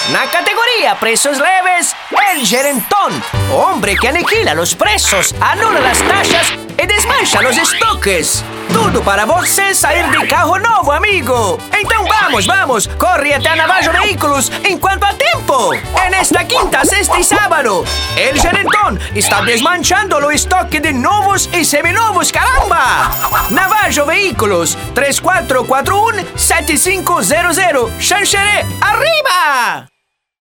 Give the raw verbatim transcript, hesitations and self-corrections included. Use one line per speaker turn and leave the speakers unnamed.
Na categoría Precios Leves, el gerentón, hombre que aniquila los precios, anula las taxas y desmancha los estoques. Tudo para você sair de carro novo, amigo. Então vamos, vamos, corre até a Navajo Veículos enquanto há tempo. En esta quinta, sexta y sábado, el gerentón está desmanchando o estoque de novos y seminovos, caramba. Navajo Veículos, três quatro quatro um, sete cinco zero zero, Xanxerê, arriba!